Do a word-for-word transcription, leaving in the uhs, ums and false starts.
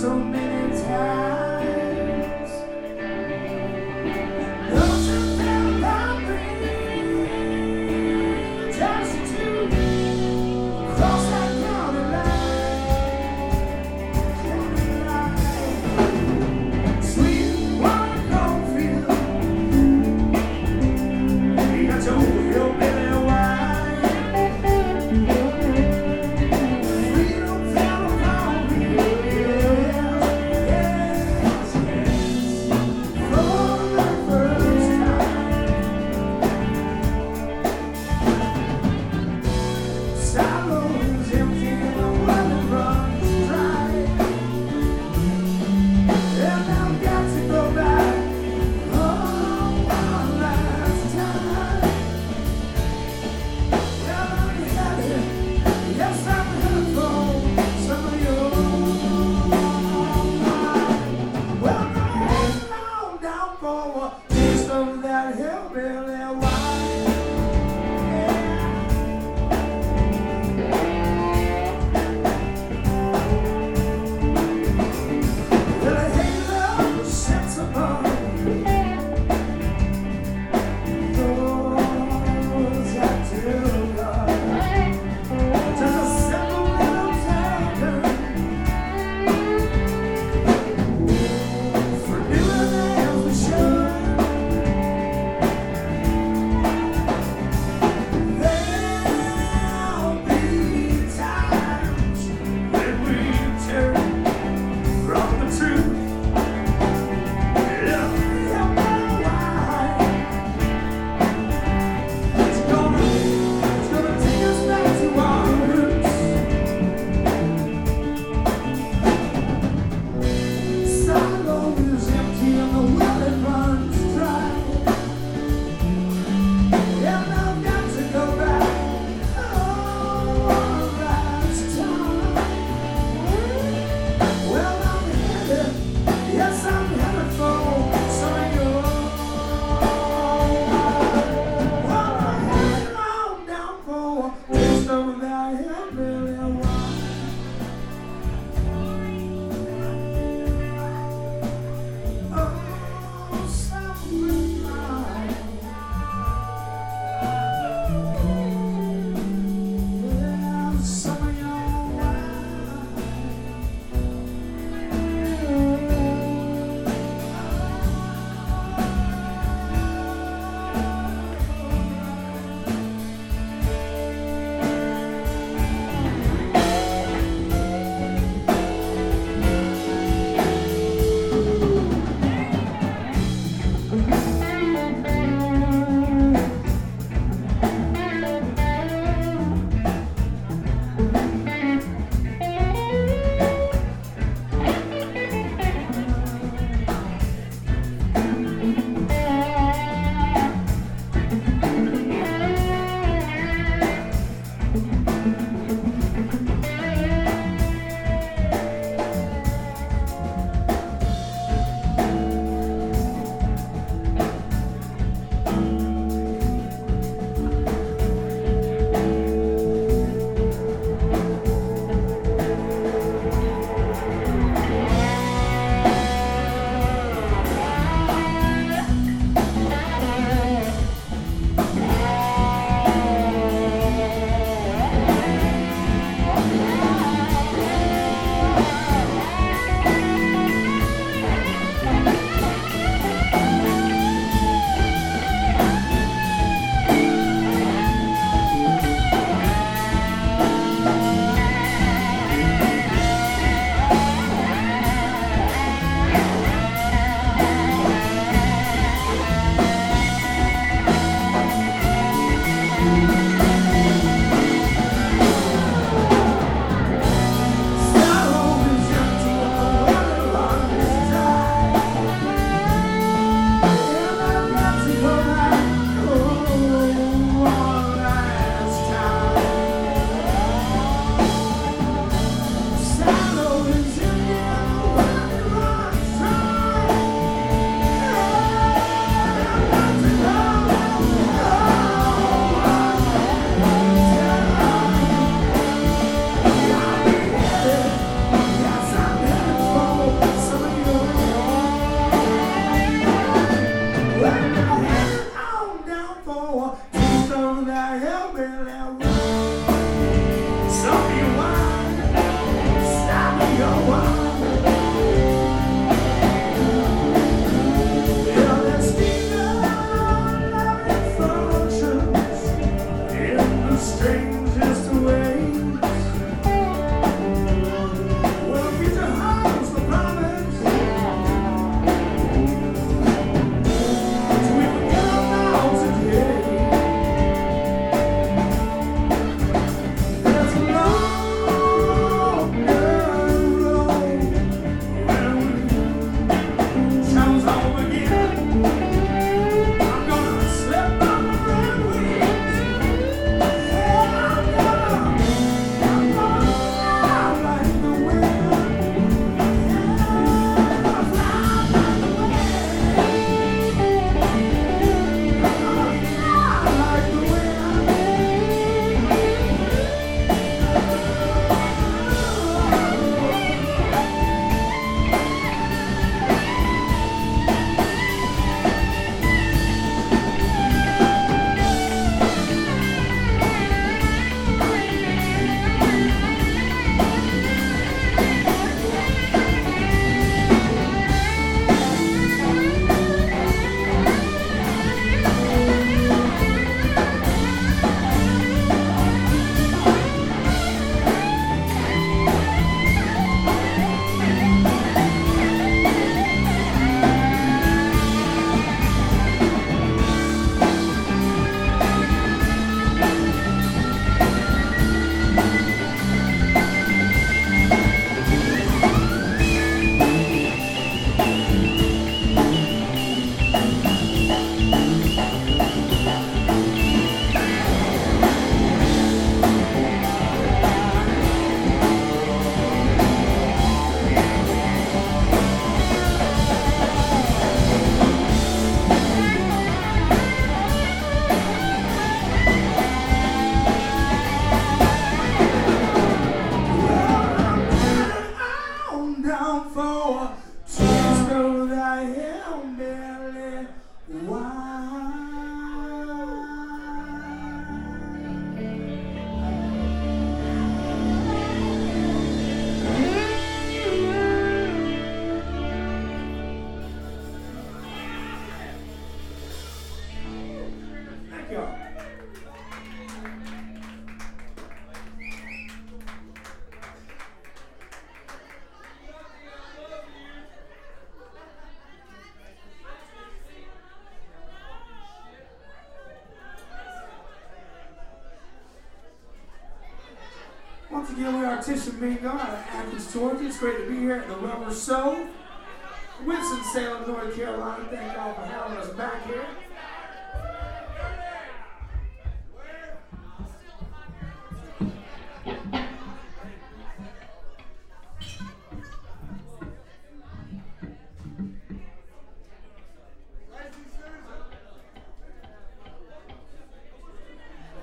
so many times. Don't you think about me? Just to cross that county line. Sweet water cornfield. You got your hillbilly wine. Freedom fell upon me, yeah. belly wine. Some of your wine, some of your wine. Yeah, let's keep the loving functions in the strangest ways. Well, future holds the promise. So we will come out today. There's a long, narrow road when it comes home again. I'm gonna slip on my red wings. Yeah, I'm gonna, I'm gonna fly like the wind. Yeah, I'm gonna fly like the wind. I'm gonna fly like the wind. Down for a taste of thy hillbilly wine. Thank y'all. Once again, we are Tisha Mingo out of Athens, Georgia. It's great to be here at the Rubber Soul, Winston-Salem, North Carolina. Thank y'all for having us back here.